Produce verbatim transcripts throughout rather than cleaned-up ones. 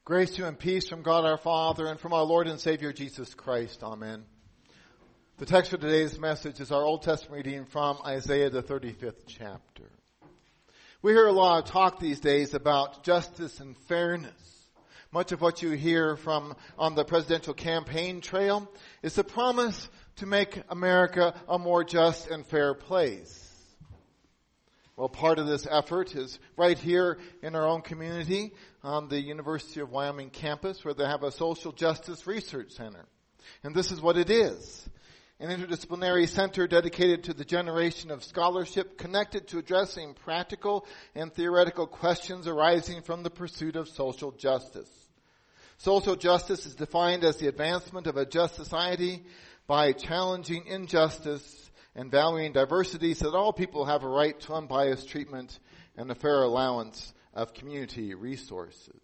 Grace to you and peace from God our Father and from our Lord and Savior Jesus Christ. Amen. The text for today's message is our Old Testament reading from Isaiah, the thirty-fifth chapter. We hear a lot of talk these days about justice and fairness. Much of what you hear from on the presidential campaign trail is the promise to make America a more just and fair place. Well, part of this effort is right here in our own community on the University of Wyoming campus, where they have a social justice research center. And this is what it is: an interdisciplinary center dedicated to the generation of scholarship connected to addressing practical and theoretical questions arising from the pursuit of social justice. Social justice is defined as the advancement of a just society by challenging injustice and valuing diversity so that all people have a right to unbiased treatment and a fair allowance of community resources.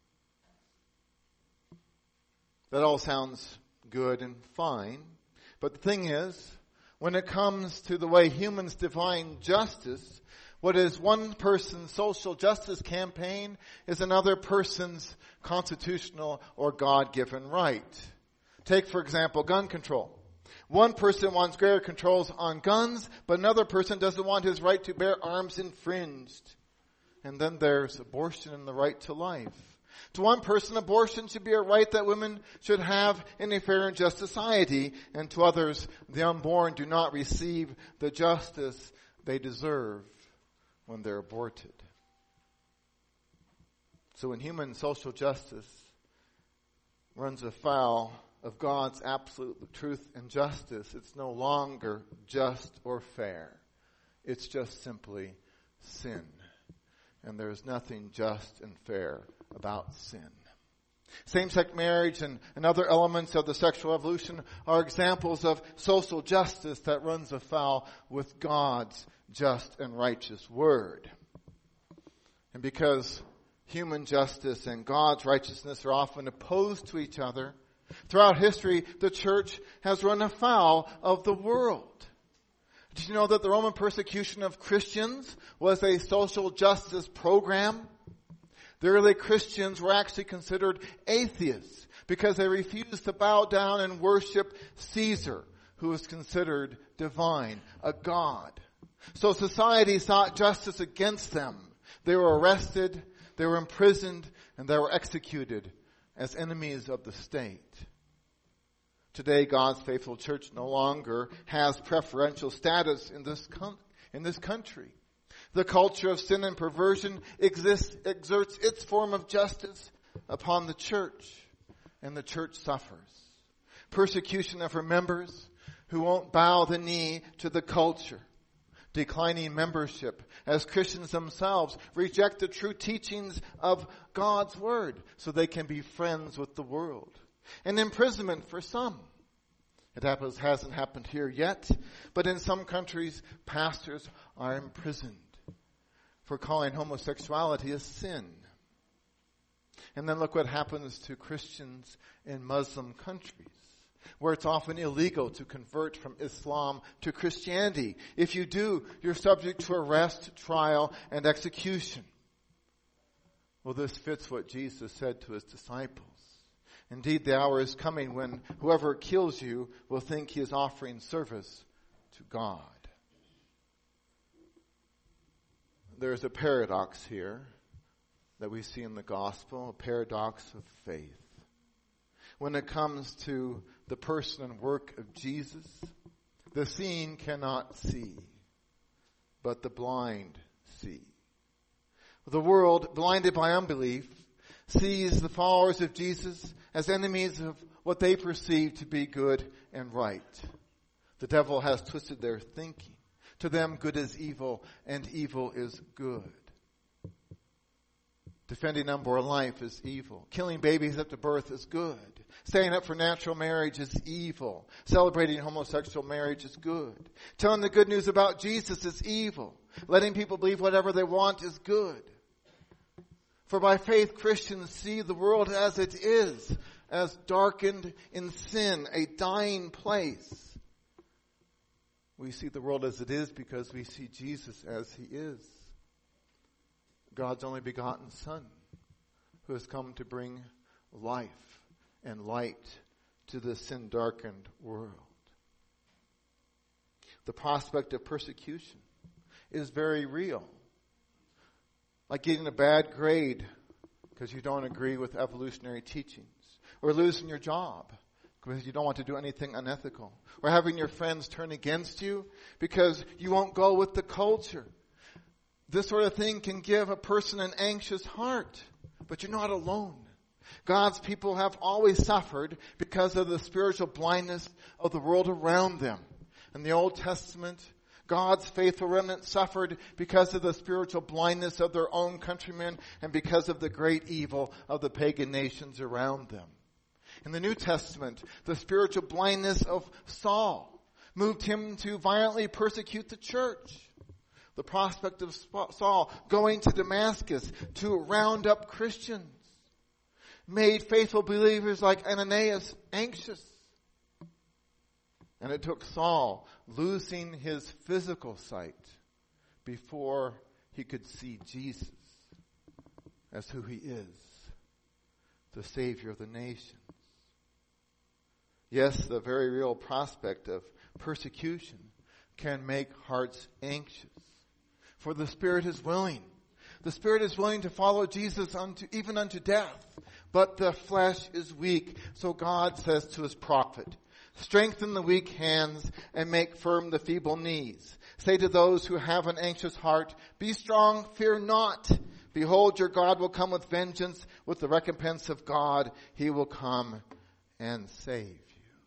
That all sounds good and fine, but the thing is, when it comes to the way humans define justice, what is one person's social justice campaign is another person's constitutional or God-given right. Take, for example, gun control. One person wants greater controls on guns, but another person doesn't want his right to bear arms infringed. And then there's abortion and the right to life. To one person, abortion should be a right that women should have in a fair and just society, and to others, the unborn do not receive the justice they deserve when they're aborted. So when human social justice runs afoul of God's absolute truth and justice, it's no longer just or fair. It's just simply sin. And there's nothing just and fair about sin. Same-sex marriage and, and other elements of the sexual evolution are examples of social justice that runs afoul with God's just and righteous word. And because human justice and God's righteousness are often opposed to each other, throughout history, the church has run afoul of the world. Did you know that the Roman persecution of Christians was a social justice program? The early Christians were actually considered atheists because they refused to bow down and worship Caesar, who was considered divine, a god. So society sought justice against them. They were arrested, they were imprisoned, and they were executed as enemies of the state. Today, God's faithful church no longer has preferential status in this con- in this country. The culture of sin and perversion exists, exerts its form of justice upon the church, and the church suffers. Persecution of her members who won't bow the knee to the culture. Declining membership as Christians themselves reject the true teachings of God's word so they can be friends with the world. And imprisonment for some. It happens, hasn't happened here yet, but in some countries, pastors are imprisoned for calling homosexuality a sin. And then look what happens to Christians in Muslim countries, where it's often illegal to convert from Islam to Christianity. If you do, you're subject to arrest, trial, and execution. Well, this fits what Jesus said to his disciples. Indeed, the hour is coming when whoever kills you will think he is offering service to God. There's a paradox here that we see in the gospel, a paradox of faith. When it comes to the person and work of Jesus, the seeing cannot see, but the blind see. The world, blinded by unbelief, sees the followers of Jesus as enemies of what they perceive to be good and right. The devil has twisted their thinking. To them, good is evil, and evil is good. Defending unborn life is evil. Killing babies after birth is good. Staying up for natural marriage is evil. Celebrating homosexual marriage is good. Telling the good news about Jesus is evil. Letting people believe whatever they want is good. For by faith, Christians see the world as it is, as darkened in sin, a dying place. We see the world as it is because we see Jesus as he is. God's only begotten Son, who has come to bring life and light to this sin-darkened world. The prospect of persecution is very real. Like getting a bad grade because you don't agree with evolutionary teachings, or losing your job because you don't want to do anything unethical, or having your friends turn against you because you won't go with the culture. This sort of thing can give a person an anxious heart, but you're not alone. God's people have always suffered because of the spiritual blindness of the world around them. In the Old Testament, God's faithful remnant suffered because of the spiritual blindness of their own countrymen and because of the great evil of the pagan nations around them. In the New Testament, the spiritual blindness of Saul moved him to violently persecute the church. The prospect of Saul going to Damascus to round up Christians made faithful believers like Ananias anxious. And it took Saul losing his physical sight before he could see Jesus as who he is, the Savior of the nations. Yes, the very real prospect of persecution can make hearts anxious. For the Spirit is willing. The Spirit is willing to follow Jesus unto, even unto death. But the flesh is weak. So God says to his prophet, strengthen the weak hands and make firm the feeble knees. Say to those who have an anxious heart, be strong, fear not. Behold, your God will come with vengeance. With the recompense of God, he will come and save you.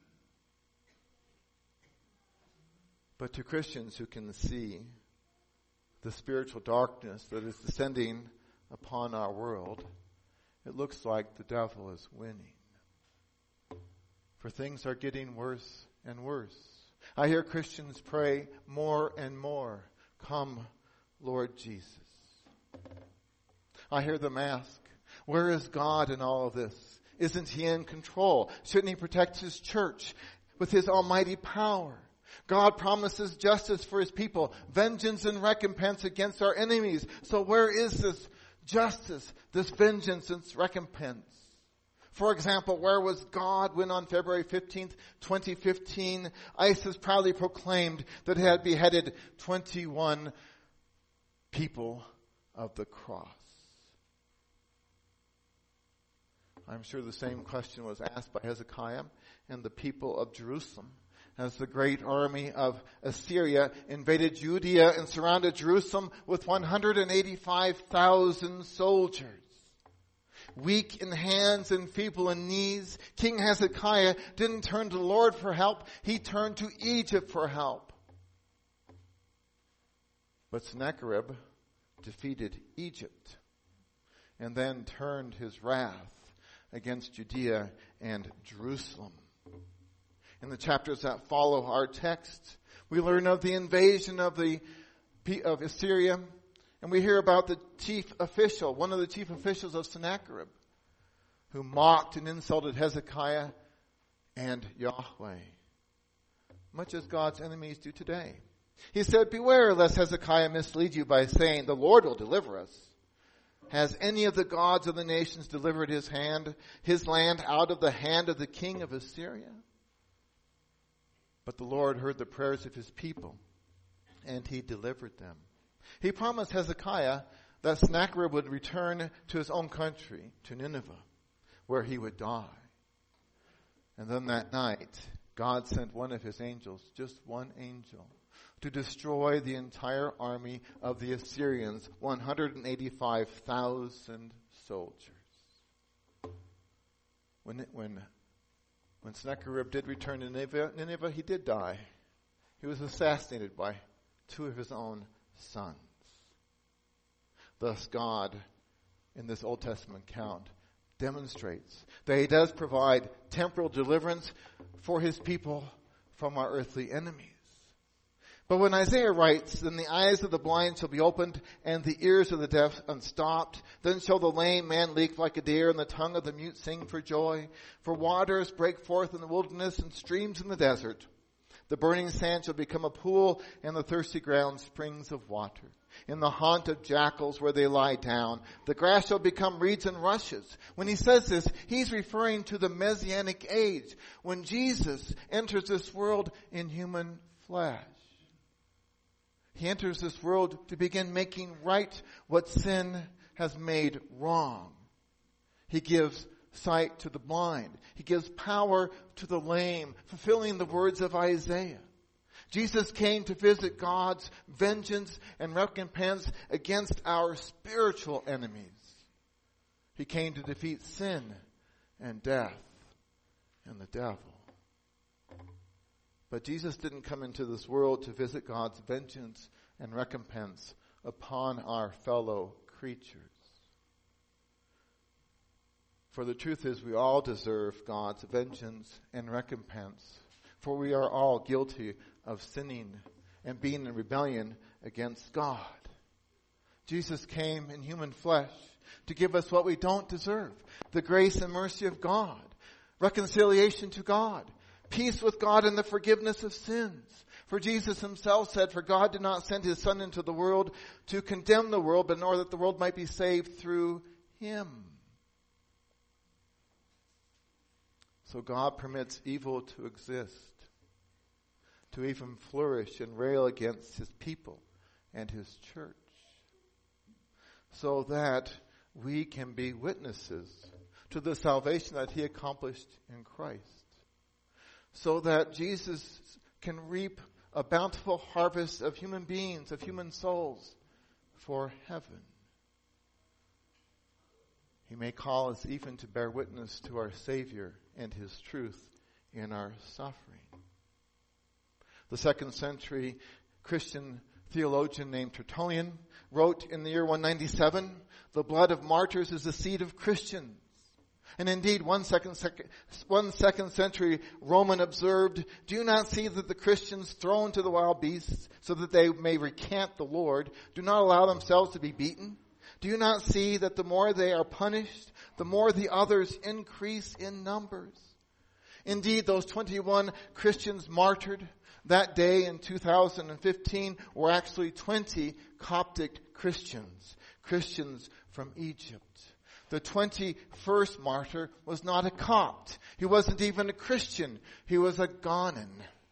But to Christians who can see the spiritual darkness that is descending upon our world, it looks like the devil is winning. For things are getting worse and worse. I hear Christians pray more and more, come, Lord Jesus. I hear them ask, where is God in all of this? Isn't he in control? Shouldn't he protect his church with his almighty power? God promises justice for his people, vengeance and recompense against our enemies. So where is this justice, this vengeance and recompense? For example, where was God when on February fifteenth, twenty fifteen, ISIS proudly proclaimed that it had beheaded twenty-one people of the cross? I'm sure the same question was asked by Hezekiah and the people of Jerusalem as the great army of Assyria invaded Judea and surrounded Jerusalem with one hundred eighty-five thousand soldiers. Weak in hands and feeble in knees, King Hezekiah didn't turn to the Lord for help. He turned to Egypt for help. But Sennacherib defeated Egypt and then turned his wrath against Judea and Jerusalem. In the chapters that follow our text, we learn of the invasion of the of Assyria, and we hear about the chief official, one of the chief officials of Sennacherib, who mocked and insulted Hezekiah and Yahweh, much as God's enemies do today. He said, beware lest Hezekiah mislead you by saying, the Lord will deliver us. Has any of the gods of the nations delivered his hand, his land out of the hand of the king of Assyria? But the Lord heard the prayers of his people, and he delivered them. He promised Hezekiah that Sennacherib would return to his own country, to Nineveh, where he would die. And then that night, God sent one of his angels, just one angel, to destroy the entire army of the Assyrians, one hundred eighty-five thousand soldiers. When, it, when, when Sennacherib did return to Nineveh, Nineveh, he did die. He was assassinated by two of his own sons. Thus God, in this Old Testament account, demonstrates that he does provide temporal deliverance for his people from our earthly enemies. But when Isaiah writes, then the eyes of the blind shall be opened and the ears of the deaf unstopped. Then shall the lame man leap like a deer and the tongue of the mute sing for joy. For waters break forth in the wilderness and streams in the desert. The burning sand shall become a pool, and the thirsty ground springs of water. In the haunt of jackals where they lie down, the grass shall become reeds and rushes. When he says this, he's referring to the Messianic age, when Jesus enters this world in human flesh. He enters this world to begin making right what sin has made wrong. He gives sight to the blind. He gives power to the lame, fulfilling the words of Isaiah. Jesus came to visit God's vengeance and recompense against our spiritual enemies. He came to defeat sin and death and the devil. But Jesus didn't come into this world to visit God's vengeance and recompense upon our fellow creatures. For the truth is, we all deserve God's vengeance and recompense, for we are all guilty of sinning and being in rebellion against God. Jesus came in human flesh to give us what we don't deserve: the grace and mercy of God, reconciliation to God, peace with God, and the forgiveness of sins. For Jesus himself said, "For God did not send his Son into the world to condemn the world, but in order that the world might be saved through him." So God permits evil to exist, to even flourish and rail against his people and his church, so that we can be witnesses to the salvation that he accomplished in Christ, so that Jesus can reap a bountiful harvest of human beings, of human souls for heaven. He may call us even to bear witness to our Savior and his truth in our suffering. The second century Christian theologian named Tertullian wrote in the year one ninety-seven, "The blood of martyrs is the seed of Christians." And indeed, one second, sec- one second century Roman observed, "Do you not see that the Christians thrown to the wild beasts so that they may recant the Lord do not allow themselves to be beaten? Do you not see that the more they are punished, the more the others increase in numbers?" Indeed, those twenty-one Christians martyred that day in two thousand fifteen were actually twenty Coptic Christians, Christians from Egypt. The twenty-first martyr was not a Copt. He wasn't even a Christian. He was a Ghanan.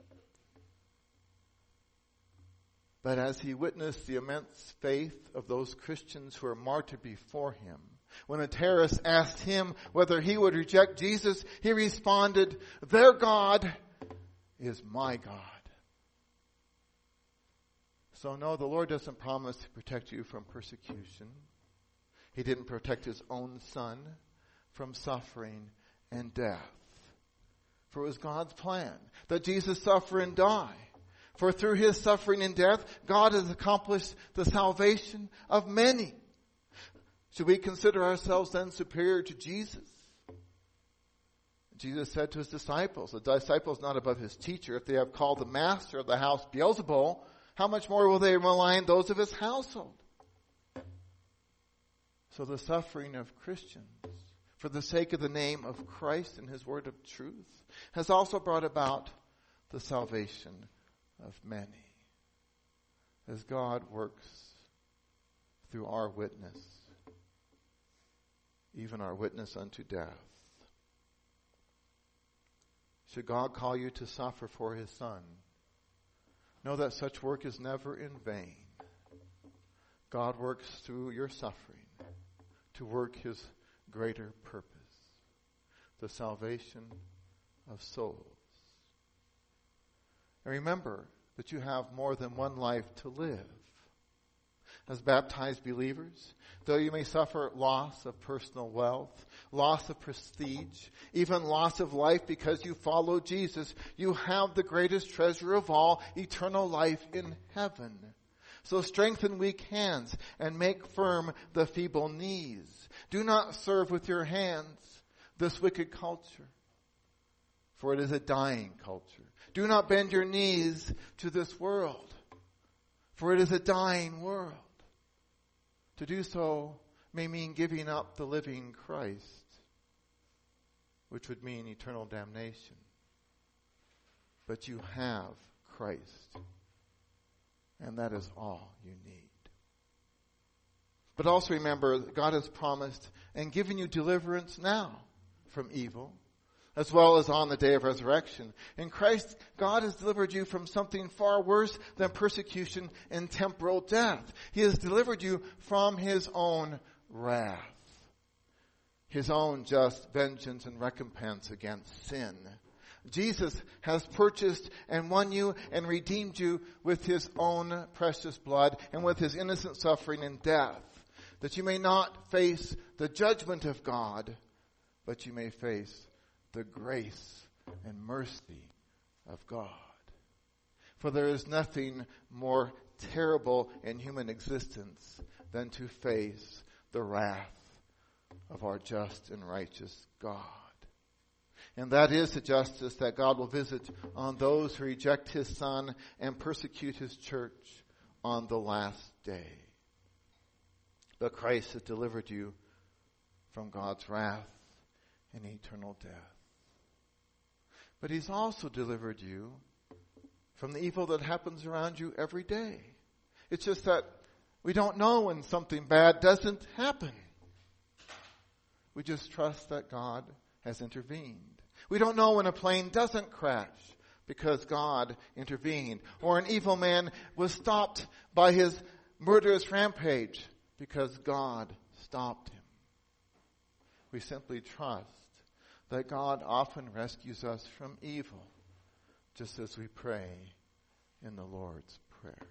But as he witnessed the immense faith of those Christians who were martyred before him, when a terrorist asked him whether he would reject Jesus, he responded, "Their God is my God." So no, the Lord doesn't promise to protect you from persecution. He didn't protect his own Son from suffering and death. For it was God's plan that Jesus suffer and die. For through his suffering and death, God has accomplished the salvation of many. Should we consider ourselves then superior to Jesus? Jesus said to his disciples, the disciples not above his teacher, if they have called the master of the house Beelzebul, how much more will they malign those of his household? So the suffering of Christians, for the sake of the name of Christ and his word of truth, has also brought about the salvation of many, as God works through our witness, even our witness unto death. Should God call you to suffer for his Son, know that such work is never in vain. God works through your suffering to work his greater purpose, the salvation of souls. And remember that you have more than one life to live. As baptized believers, though you may suffer loss of personal wealth, loss of prestige, even loss of life because you follow Jesus, you have the greatest treasure of all, eternal life in heaven. So strengthen weak hands and make firm the feeble knees. Do not serve with your hands this wicked culture, for it is a dying culture. Do not bend your knees to this world, for it is a dying world. To do so may mean giving up the living Christ, which would mean eternal damnation. but you have Christ. And that is all you need. But also remember that God has promised and given you deliverance now from evil, as well as on the day of resurrection. In Christ, God has delivered you from something far worse than persecution and temporal death. He has delivered you from his own wrath, his own just vengeance and recompense against sin. Jesus has purchased and won you and redeemed you with his own precious blood and with his innocent suffering and death, that you may not face the judgment of God, but you may face the grace and mercy of God. For there is nothing more terrible in human existence than to face the wrath of our just and righteous God. And that is the justice that God will visit on those who reject his Son and persecute his church on the last day. But Christ has delivered you from God's wrath and eternal death. But he's also delivered you from the evil that happens around you every day. It's just that we don't know when something bad doesn't happen. We just trust that God has intervened. We don't know when a plane doesn't crash because God intervened. Or an evil man was stopped by his murderous rampage because God stopped him. We simply trust that God often rescues us from evil, just as we pray in the Lord's Prayer.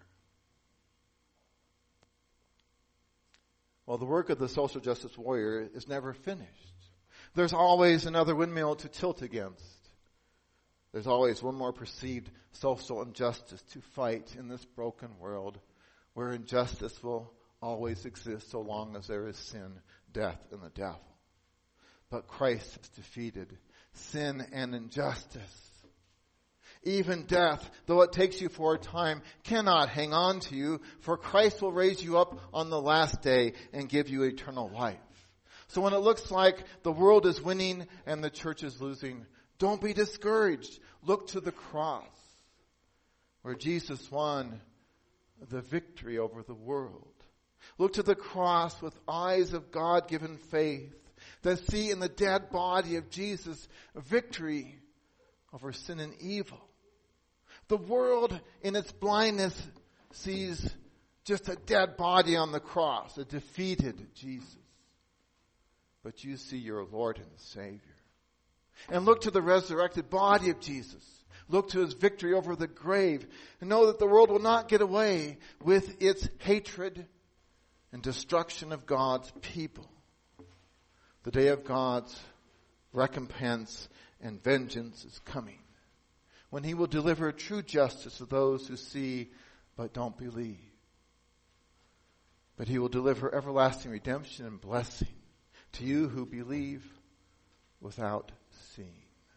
Well, the work of the social justice warrior is never finished. There's always another windmill to tilt against. There's always one more perceived social injustice to fight in this broken world where injustice will always exist so long as there is sin, death, and the devil. But Christ has defeated sin and injustice. Even death, though it takes you for a time, cannot hang on to you, for Christ will raise you up on the last day and give you eternal life. So when it looks like the world is winning and the church is losing, don't be discouraged. Look to the cross, where Jesus won the victory over the world. Look to the cross with eyes of God-given faith that see in the dead body of Jesus victory over sin and evil. The world in its blindness sees just a dead body on the cross, a defeated Jesus. But you see your Lord and Savior. And look to the resurrected body of Jesus. Look to his victory over the grave. And know that the world will not get away with its hatred and destruction of God's people. The day of God's recompense and vengeance is coming, when he will deliver true justice to those who see but don't believe. But he will deliver everlasting redemption and blessing to you who believe without seeing.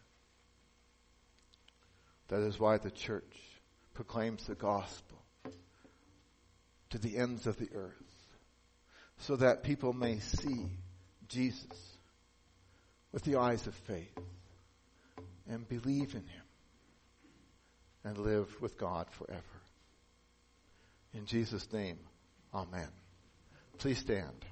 That is why the church proclaims the gospel to the ends of the earth, so that people may see Jesus with the eyes of faith and believe in him and live with God forever. In Jesus' name, amen. Please stand.